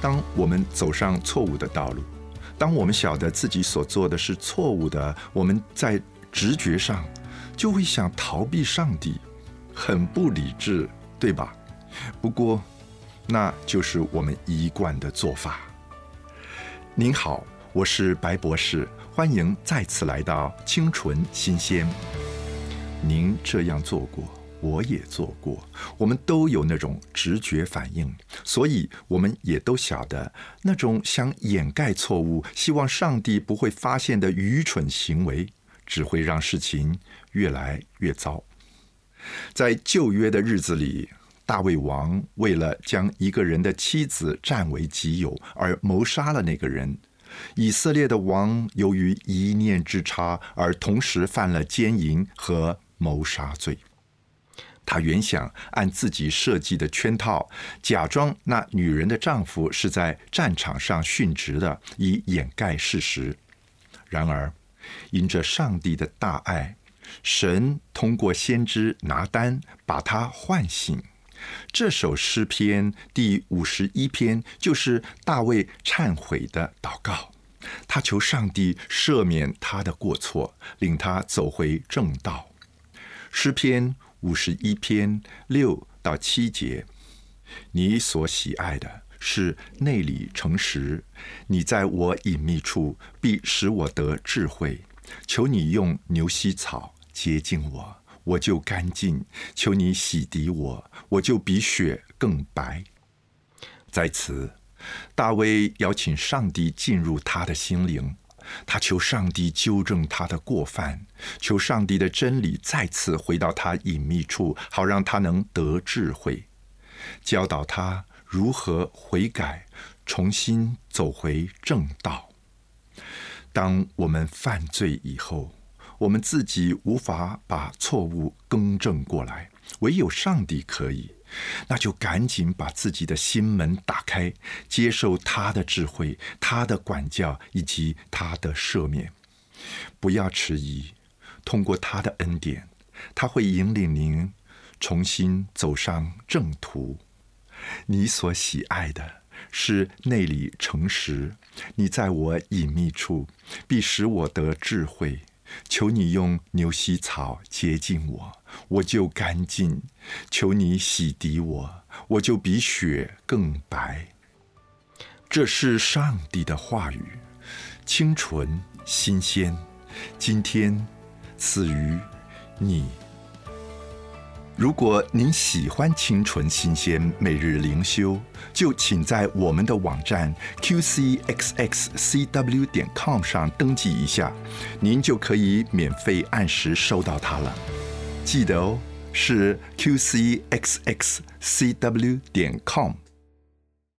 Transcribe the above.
当我们走上错误的道路，当我们晓得自己所做的是错误的，我们在直觉上就会想逃避上帝，很不理智，对吧？不过那就是我们一贯的做法。您好，我是白博士，欢迎再次来到清纯新鲜。您这样做过，我也做过，我们都有那种直觉反应，所以我们也都晓得那种想掩盖错误，希望上帝不会发现的愚蠢行为，只会让事情越来越糟。在旧约的日子里，大卫王为了将一个人的妻子占为己有而谋杀了那个人。以色列的王由于一念之差而同时犯了奸淫和谋杀罪。他原想按自己设计的圈套，假装那女人的丈夫是在战场上殉职的，以掩盖事实。然而因着上帝的大爱，神通过先知拿单把他唤醒。这首诗篇第51篇就是大卫忏悔的祷告，他求上帝赦免他的过错，令他走回正道。诗篇51篇6到7节，你所喜爱的是内里诚实，你在我隐秘处必使我得智慧。求你用牛膝草洁净我，我就干净；求你洗涤我，我就比雪更白。在此，大卫邀请上帝进入他的心灵，他求上帝纠正他的过犯，求上帝的真理再次回到他隐秘处，好让他能得智慧，教导他如何悔改，重新走回正道。当我们犯罪以后，我们自己无法把错误更正过来，唯有上帝可以，那就赶紧把自己的心门打开，接受他的智慧，他的管教以及他的赦免。不要迟疑，通过他的恩典，他会引领您重新走上正途。你所喜爱的是内里诚实，你在我隐秘处必使我得智慧。求你用牛膝草洁净我，我就干净；求你洗涤我，我就比雪更白。这是上帝的话语，清纯新鲜，今天赐予你。如果您喜欢清纯新鲜每日灵修，就请在我们的网站 qcxxcw.com 上登记一下，您就可以免费按时收到它了。记得哦，是 qcxxcw.com。